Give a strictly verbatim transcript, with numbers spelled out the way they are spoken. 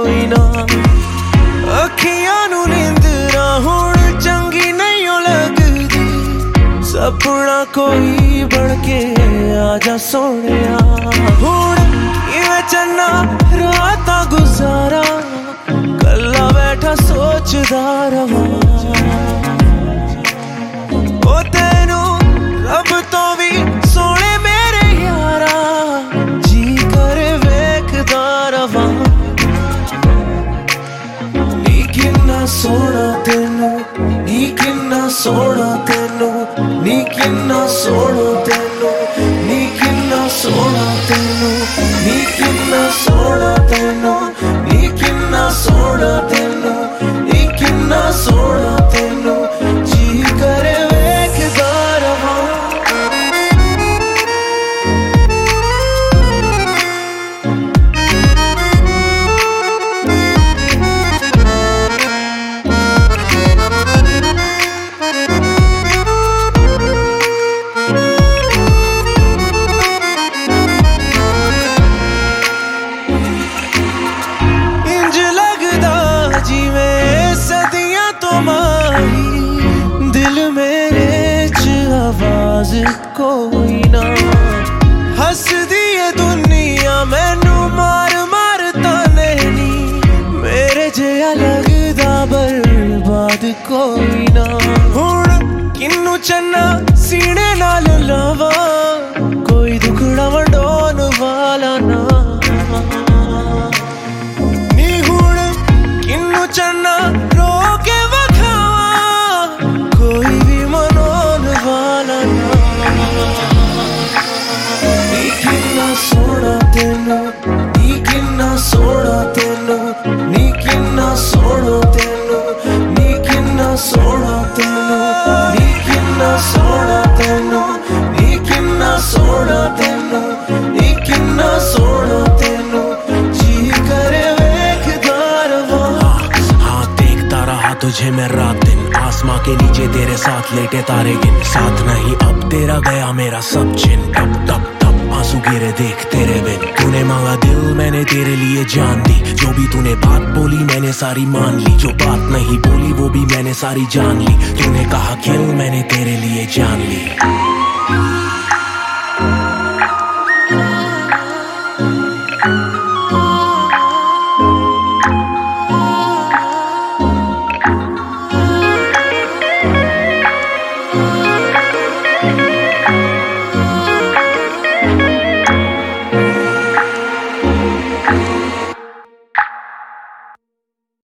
कोई ना। अखियां नू नींद ना हुण चंगी नहीं लगदी, सपना कोई बन के आजा सोहणिया। हुण इवें चन्ना रातां गुजारा, कल्ला बैठा सोचदा रवां। ओ तेनू रब तो भी सोहणे मेरे यारा, जी करे वेखदा रवां। नी किन्ना सोहना तेनू, नी किन्ना सोहना तेनू, नी किन्ना सोहना तेनू, नी किन्ना सोहना तेनू, नी किन्ना सोहना तेनू, नी किन्ना सोहना तेनू, नी किन्ना सोहना तेनू, जी करे वेखदा रवां। दिल मेरे च आवाज कोई ना, हस दिए दुनिया मैनू मार मार ताने नी, मेरे जिहा लगदा बर्बाद कोई ना। हुण किन्नू चन्ना सीने नाल लावा, कोई दुखड़ा वंडोन वाला ना। नी हुण किन्नू चन्ना रो के कोई भी मनोन वाला ना। नी किन्ना सोहना तेनू, नी किन्ना सोहना तेनू, नी किन्ना सोहना तेनू, नी किन्ना सोहना तेनू, नी किन्ना सोहना तेनू, नी किन्ना सोहना तेनू, नी किन्ना सोहना तेनू, जी करे वेखदा रवां। हाँ देखता रहा तुझे मैं रात दिन, आसमां के नीचे तेरे साथ लेटे तारे गिन। साथ नहीं अब तेरा गया मेरा सब छिन, टप टप टप आंसू गिरे देख तेरे बिन। तूने मांगा दिल मैंने तेरे लिए जान दी, जो भी तूने बात बोली मैंने सारी मान ली, जो बात नहीं बोली वो भी मैंने सारी जान ली। तूने कहा किल मैंने तेरे लिए जान ली।